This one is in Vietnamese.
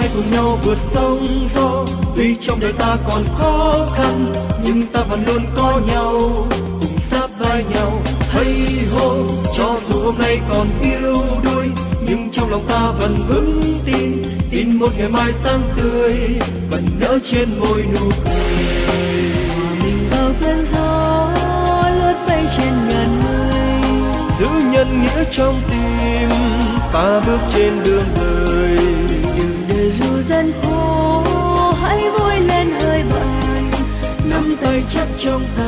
hãy cùng nhau vượt sóng gió. Tuy trong đời ta còn khó khăn, nhưng ta vẫn luôn có nhau, cùng sát vai nhau. Hây hô, cho dù hôm nay còn yếu đuối, nhưng trong lòng ta vẫn vững tin, tin một ngày mai sáng tươi vẫn nở trên môi nụ cười. Mình vào cơn gió lướt bay trên ngàn mây, giữ nhân nghĩa trong tim, ta bước trên đường đời. đừng để dù gian khổ hãy vui lên hơi bạn, Nắm tay chắc trong tay.